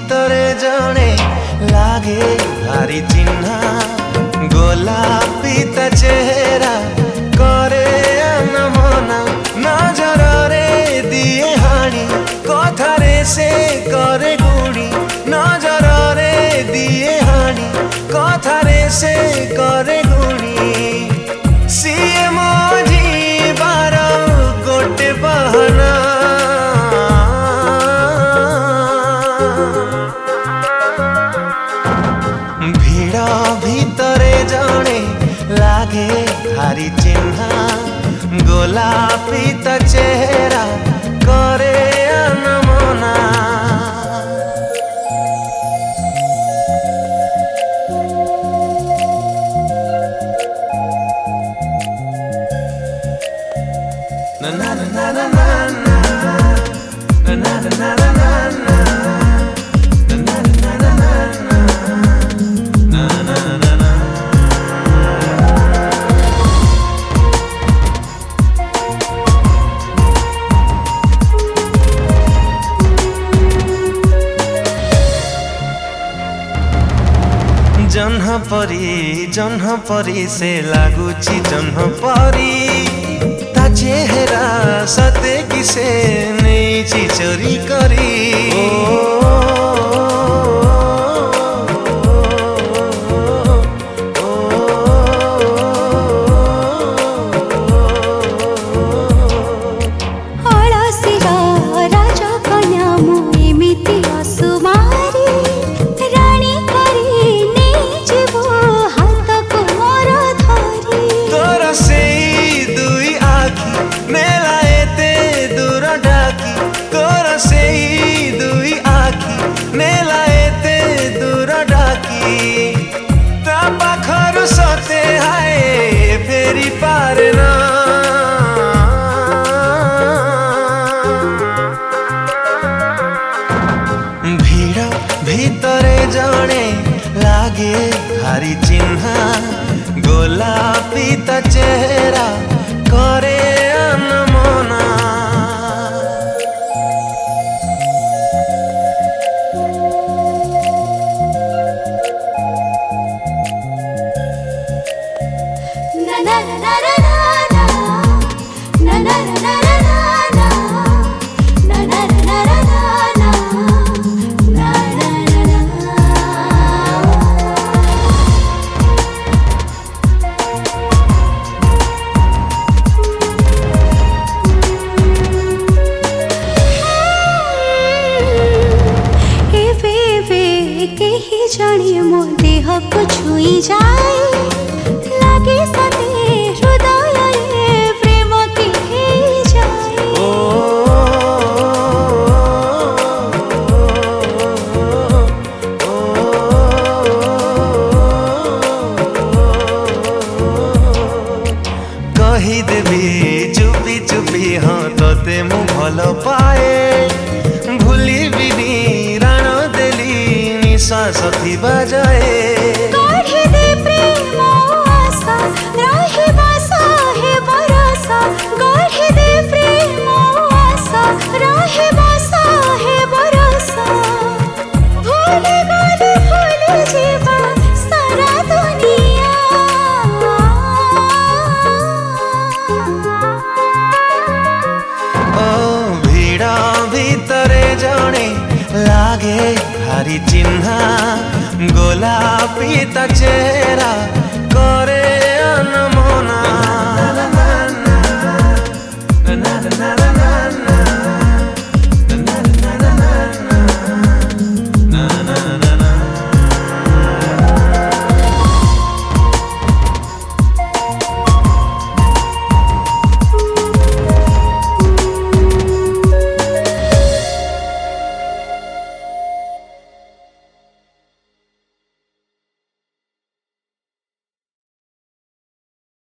ভিতরে জনে লাগে ভারি চিহ্না গোলাপি তা চেহারা করে আনমনা নজরে দিয়ে হাড়ি কথারে সে করে গুড়ি নজরে দিয়ে হাড়ি কথারে সে করে গুড়ি সিଏ ମୋ ଯିବାର ଗୋଟେ ବାହାନା ଭିଡ଼ ଭିତରେ ଜଣେ ଲାଗେ ଭାରି ଚିହ୍ନା ଗୋଲାପି ତା ଚେହେରା करे अनमना na na na na na na na na na na na जह्न परी से लागुची जह्न परी ता चेहरा सते किसे नहीं चोरी करी सते हाय फेरी पारे ना भीड़ भीतरे जणे लागे भारी चिन्हा गोलापी ता चेहरा करे अनमना जाने मो देह को छुई जाए लगे सते हृदय प्रेम की जाए कही देवी चुपी चुपी हाँ तोते मु भल पाए भूली बिनी राण देली निश्वास थी बजाए गढ़ी दे प्रेम आशा रहिबा सहे बरसा गढ़ी दे प्रेम आशा रहिबा सहे बरसा भूली गले भूली जीवा सारा दुनिया ओ भीड़ भीतरे जणे लागे भारी चिन्हा गोलापी ता चेहरा